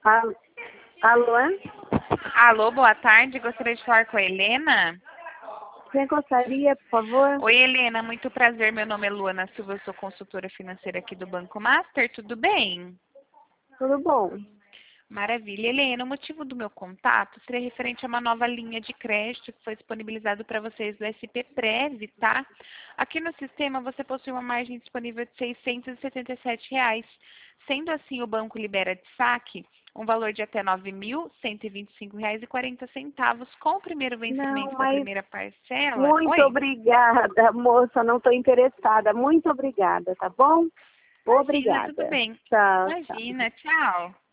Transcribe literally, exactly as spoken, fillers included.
Alô? Alô? Alô, boa tarde. Gostaria de falar com a Helena. Quem gostaria, por favor? Oi, Helena. Muito prazer. Meu nome é Luana Silva. Eu sou consultora financeira aqui do Banco Master. Tudo bem? Tudo bom? Maravilha. Helena, o motivo do meu contato seria referente a uma nova linha de crédito que foi disponibilizado para vocês do S P Prev, tá? Aqui no sistema você possui uma margem disponível de seiscentos e setenta e sete reais. Sendo assim, o banco libera de saque um valor de até nove mil cento e vinte e cinco reais e quarenta centavos com o primeiro Não, vencimento da mas primeira parcela. muito Oi? obrigada, moça. Não estou interessada. Muito obrigada, tá bom? Imagina, tudo Obrigada. bem. Tchau, tchau. Imagina, tchau.